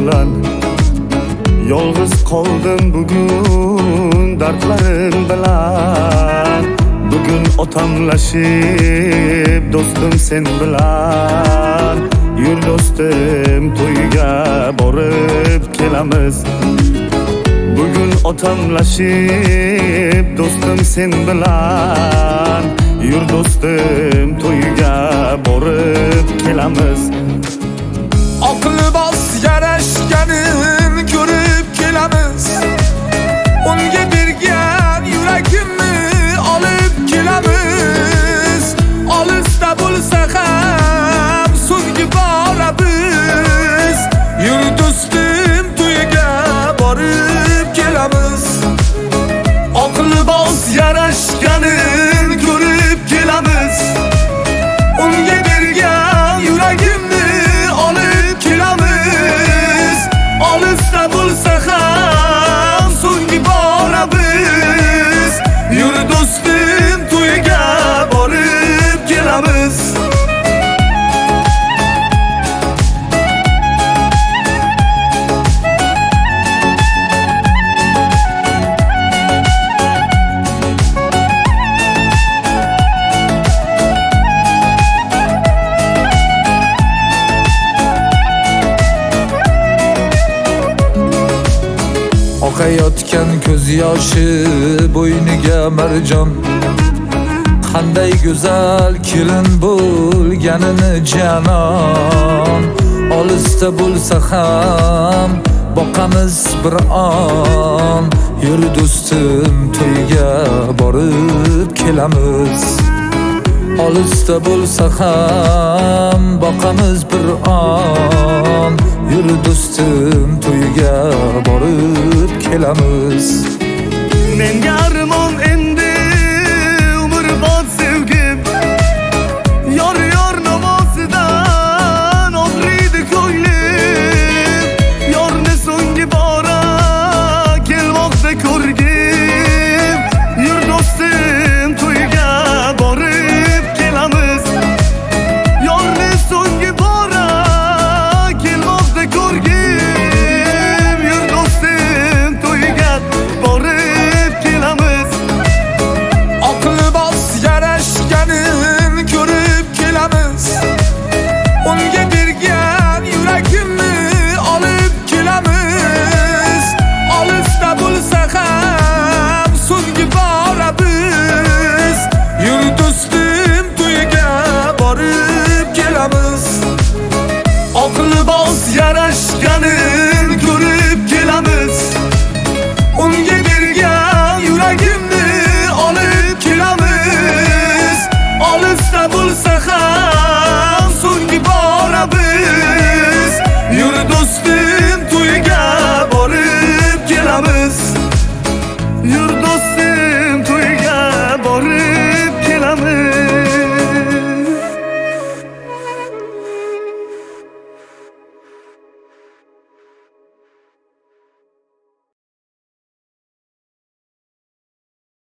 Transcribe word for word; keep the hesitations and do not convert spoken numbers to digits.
bilan yolg'iz qoldim bugun dardlarim bilan. Bugun otamlashib do'stim sen bilan. Yur do'stim to'yga borib kelamiz. Bugun otamlashib do'stim sen bilan. Yur do'stim to'yga borib kelamiz. Aqli bos yarashganin ko'rib kelamiz. Unga bergan yuragimni olib kelamiz. Olisda bo'lsa ham so'nggi bora biz. Yur do'stim to'yiga borib kelamiz. Aqli bos yarashganin ko'rib kelamiz. Unga bergan yuragimni olib kelamiz. Olisda bo'lsa ham so'nggi bora biz. Yur do'stim to'yiga borib kelamiz. Oqayotgan ko'z yoshi bo'yniga marjon. Qanday go'zal kelin bo'lganini janon. Olisda bo'lsa ham boqamiz bir on. Yur do'stim to'yga borib kelamiz. Olisda bo'lsa ham boqamiz bir on. Yur do'stim to'yga borib kelamiz. Menga armon endi umrbod sevgim. Yor yor namozidan og'riydi ko'nglim. Yorni so'nggi bora kelmoqda ko'rgim. Yur do'stim to'yga borib kelamiz. Yorni so'nggi bora kelmoqda ko'rgim. Yur do'stim to'yga borib kelamiz. Aqli bos yarashganin ko'rib kelamiz. Unga bergan yuragimni olib kelamiz. Olisda bo'lsa ham so'nggi bora biz. Yur do'stim to'yiga borib kelamiz. Aqli bos yarashganin